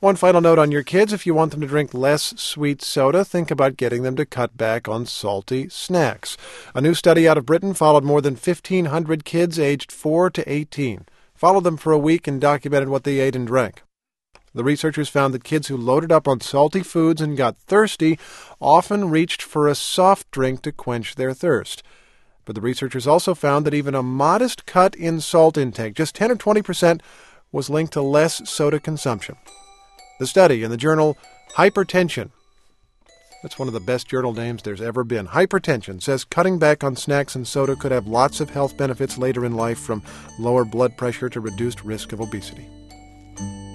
One final note on your kids: if you want them to drink less sweet soda, think about getting them to cut back on salty snacks. A new study out of Britain followed more than 1,500 kids aged 4 to 18. Followed them for a week and documented what they ate and drank. The researchers found that kids who loaded up on salty foods and got thirsty often reached for a soft drink to quench their thirst. But the researchers also found that even a modest cut in salt intake, just 10 or 20%, was linked to less soda consumption. The study in the journal Hypertension, that's one of the best journal names there's ever been, Hypertension, says cutting back on snacks and soda could have lots of health benefits later in life, from lower blood pressure to reduced risk of obesity.